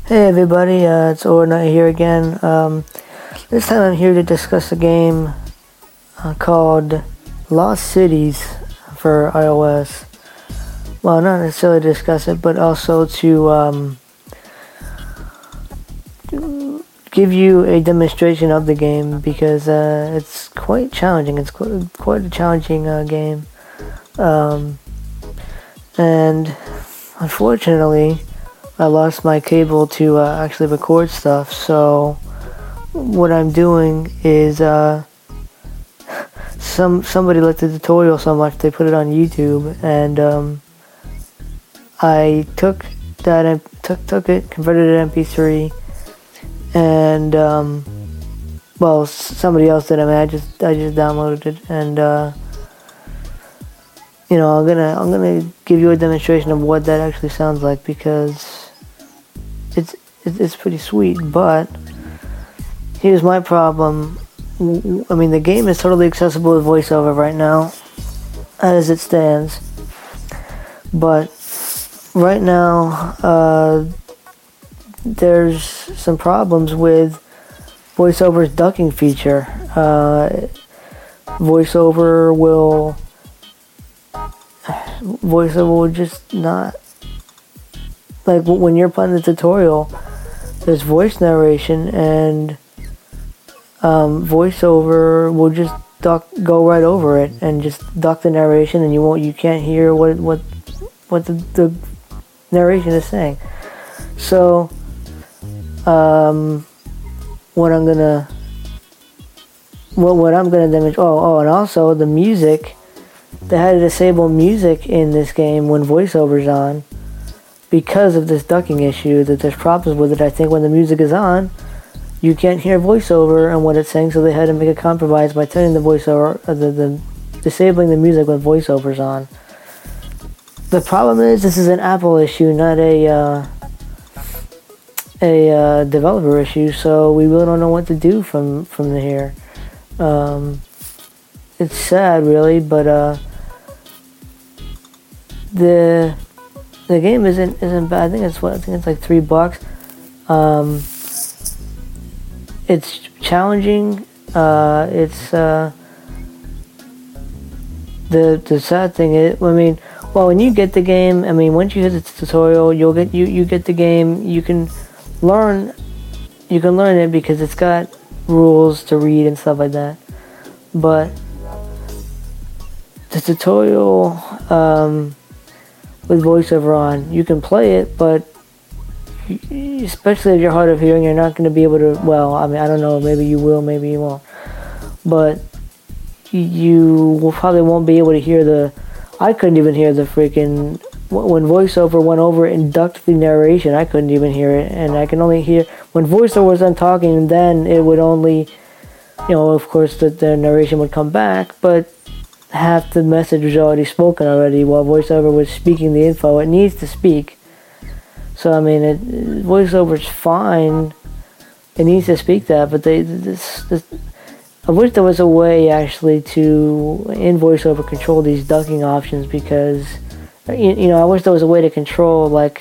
Hey everybody, it's Ordinite here again. This time I'm here to discuss a game called Lost Cities for iOS. Well, not necessarily discuss it, but also to give you a demonstration of the game because it's quite challenging. It's quite a challenging game. And unfortunately, I lost my cable to actually record stuff, so what I'm doing is somebody liked the tutorial so much they put it on YouTube, and I took that took it, converted it to MP3, and well, somebody else did. I mean, I just downloaded it, and you know, I'm gonna give you a demonstration of what that actually sounds like because it's pretty sweet. But here's my problem. I mean, the game is totally accessible with VoiceOver right now, as it stands. But right now, there's some problems with VoiceOver's ducking feature. VoiceOver will just not, like, when you're playing the tutorial, there's voice narration, and VoiceOver will just go right over it and just duck the narration, and you can't hear what the narration is saying. So what I'm gonna demonstrate. And also the music. They had to disable music in this game when VoiceOver's on because of this ducking issue. That there's problems with it. I think when the music is on, you can't hear VoiceOver and what it's saying, so they had to make a compromise by turning the VoiceOver, disabling the music when VoiceOver's on. The problem is this is an Apple issue, not a developer issue, so we really don't know what to do from here. It's sad, really, but the game isn't bad. I think it's like $3. It's challenging. It's the sad thing is, I mean, well, when you get the game, I mean, once you hit the tutorial, you get the game. You can learn it because it's got rules to read and stuff like that. But the tutorial with VoiceOver on, you can play it, but especially if you're hard of hearing, you're not going to be able to. Well, I mean, I don't know. Maybe you will, maybe you won't. But you probably won't be able to hear I couldn't even hear the freaking when VoiceOver went over it and ducked the narration. I couldn't even hear it, and I can only hear when VoiceOver was done talking. Then it would only, of course, the narration would come back, but half the message was already spoken already while VoiceOver was speaking the info it needs to speak. So I mean, VoiceOver's fine. It needs to speak that, but I wish there was a way actually to in VoiceOver control these ducking options, because I wish there was a way to control, like,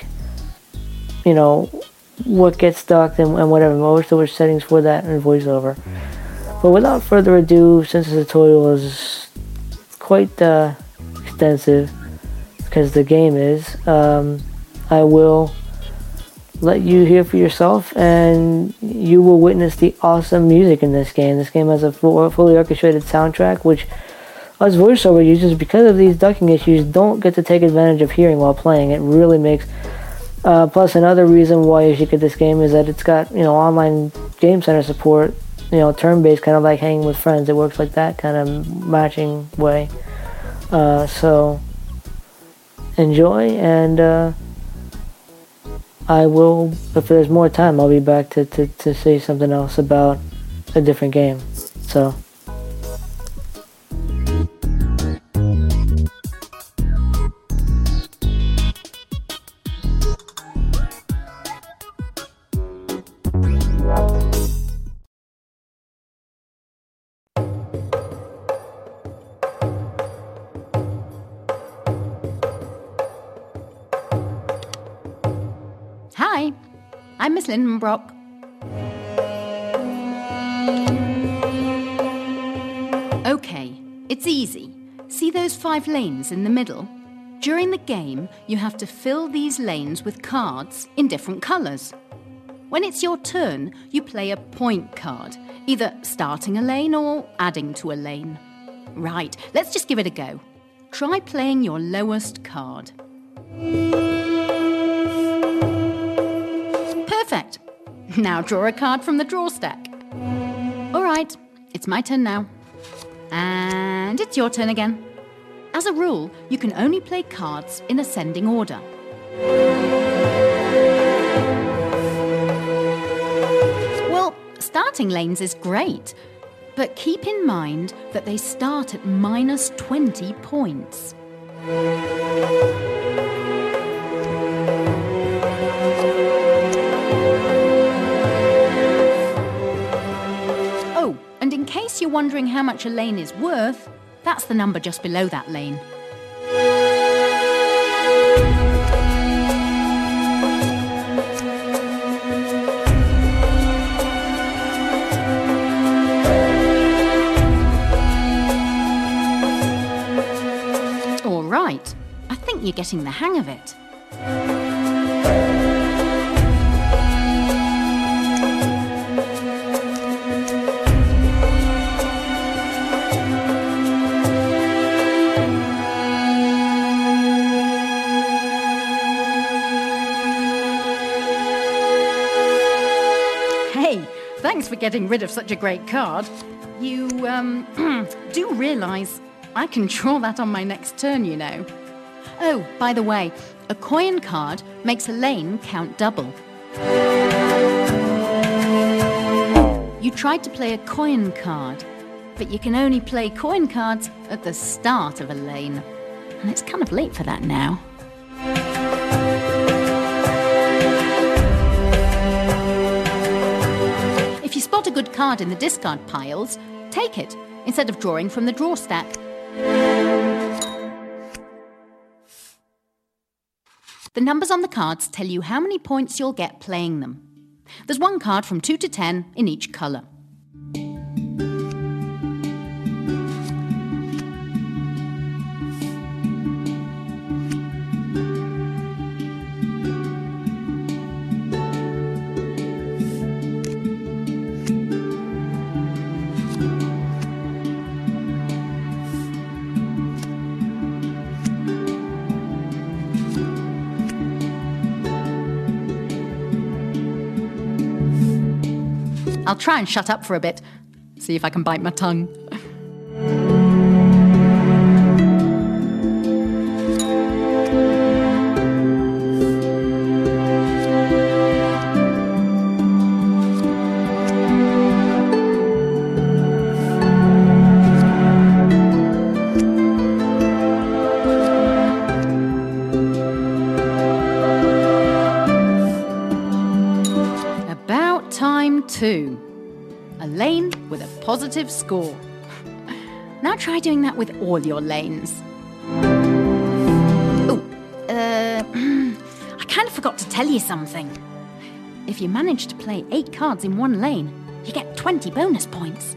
what gets ducked and whatever. I wish there were settings for that in VoiceOver. But without further ado, since the tutorial is quite extensive, because the game is, I will let you hear for yourself, and you will witness the awesome music in this game. This game has a fully orchestrated soundtrack, which us VoiceOver users, because of these ducking issues, don't get to take advantage of hearing while playing. It really makes... plus, another reason why you should get this game is that it's got, online Game Center support, turn-based, kind of like hanging with friends. It works like that kind of matching way. So, enjoy, and I will, if there's more time, I'll be back to say something else about a different game. So... I'm Miss Lindenbrock. Okay, it's easy. See those 5 lanes in the middle? During the game, you have to fill these lanes with cards in different colours. When it's your turn, you play a point card, either starting a lane or adding to a lane. Right, let's just give it a go. Try playing your lowest card. Perfect. Now draw a card from the draw stack. All right, it's my turn now. And it's your turn again. As a rule, you can only play cards in ascending order. Well, starting lanes is great, but keep in mind that they start at minus 20 points. Oh, and in case you're wondering how much a lane is worth, that's the number just below that lane. All right, I think you're getting the hang of it. Hey, thanks for getting rid of such a great card. You, do realise I can draw that on my next turn, you know. Oh, by the way, a coin card makes a lane count double. You tried to play a coin card, but you can only play coin cards at the start of a lane. And it's kind of late for that now. If you spot a good card in the discard piles, take it instead of drawing from the draw stack. The numbers on the cards tell you how many points you'll get playing them. There's one card from 2 to 10 in each colour. I'll try and shut up for a bit, see if I can bite my tongue. About time too. A lane with a positive score. Now try doing that with all your lanes. Oh, I kind of forgot to tell you something. If you manage to play 8 cards in one lane, you get 20 bonus points.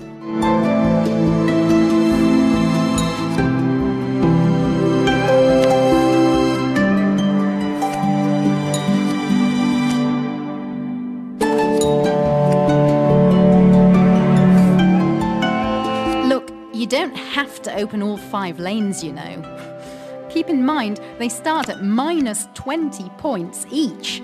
You don't have to open all 5 lanes, you know. Keep in mind, they start at minus 20 points each.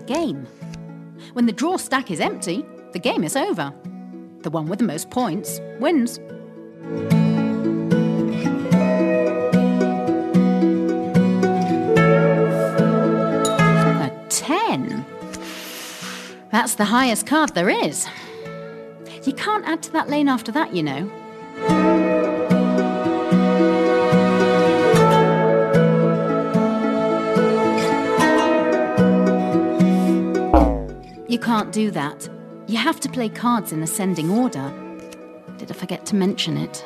game. When the draw stack is empty, the game is over. The one with the most points wins. A 10. That's the highest card there is. You can't add to that lane after that, you know. You can't do that. You have to play cards in ascending order. Did I forget to mention it?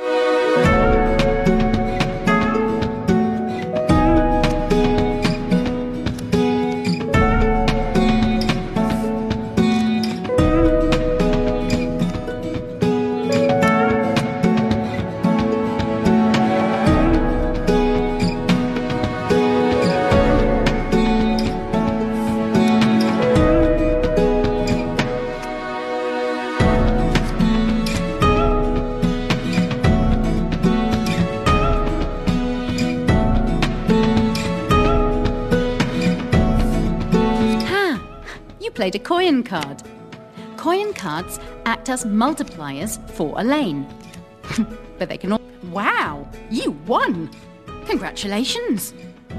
Played a coin card. Coin cards act as multipliers for a lane. But they can all... Wow! You won! Congratulations!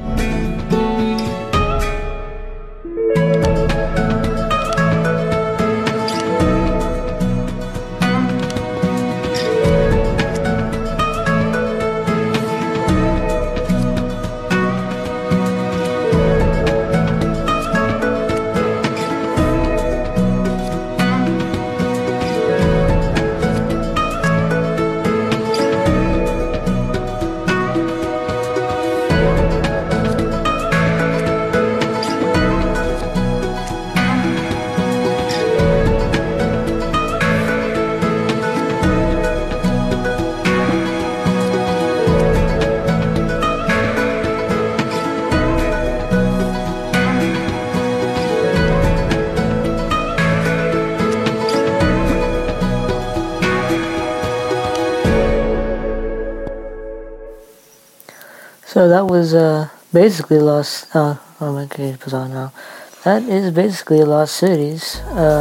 So that was basically Lost. Oh my god, it was on now. That is basically Lost Cities.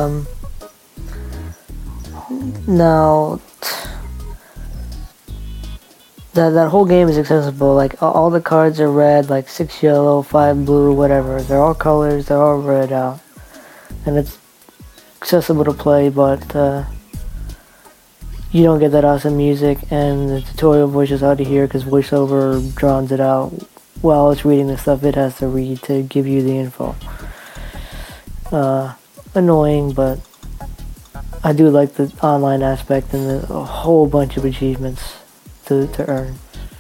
Now that whole game is accessible. Like all the cards are red, like 6 yellow, 5 blue, whatever. They're all colors. They're all read out, and it's accessible to play. But you don't get that awesome music, and the tutorial voice is hard to hear because VoiceOver drowns it out while it's reading the stuff it has to read to give you the info. Annoying, but I do like the online aspect and a whole bunch of achievements to earn.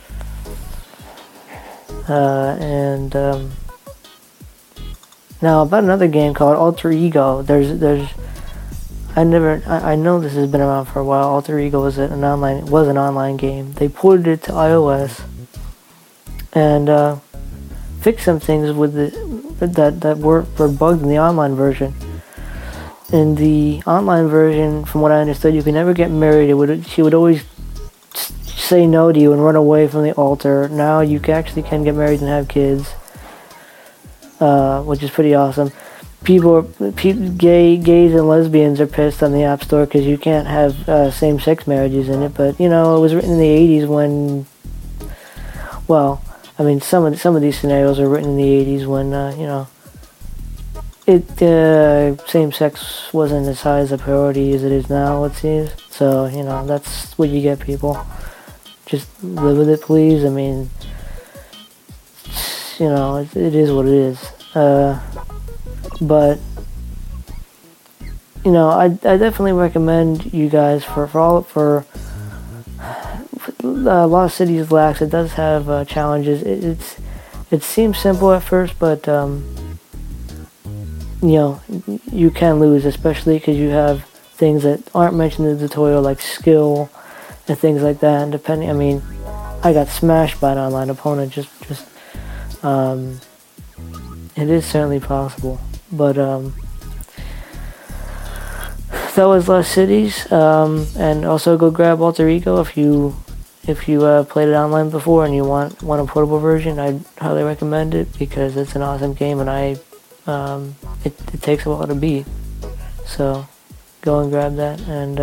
Now about another game called Alter Ego. I know this has been around for a while. Alter Ego was an online game. They ported it to iOS and fixed some things with that were bugged in the online version. In the online version, from what I understood, you could never get married. She would always say no to you and run away from the altar. Now you actually can get married and have kids, which is pretty awesome. Gays and lesbians are pissed on the App Store because you can't have same-sex marriages in it. But it was written in the '80s when, some of these scenarios are written in the '80s when same-sex wasn't as high as a priority as it is now, it seems. So that's what you get, people. Just live with it, please. I mean, it is what it is. But I definitely recommend you guys for Lost Cities Lax. It does have challenges. It seems simple at first, but you can lose, especially because you have things that aren't mentioned in the tutorial, like skill and things like that. And I got smashed by an online opponent. It is certainly possible. But that was Lost Cities, and also go grab Alter Ego if you played it online before and you want a portable version. I'd highly recommend it because it's an awesome game, and I it takes a while to beat. So go and grab that, and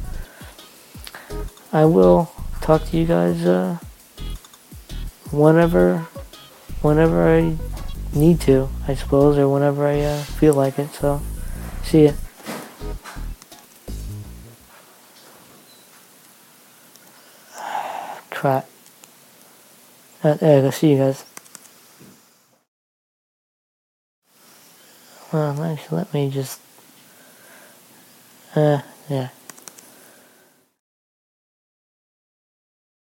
I will talk to you guys whenever I need to, I suppose, or whenever I feel like it. So see ya. Crap. I'll see you guys. Well, actually, let me just, yeah.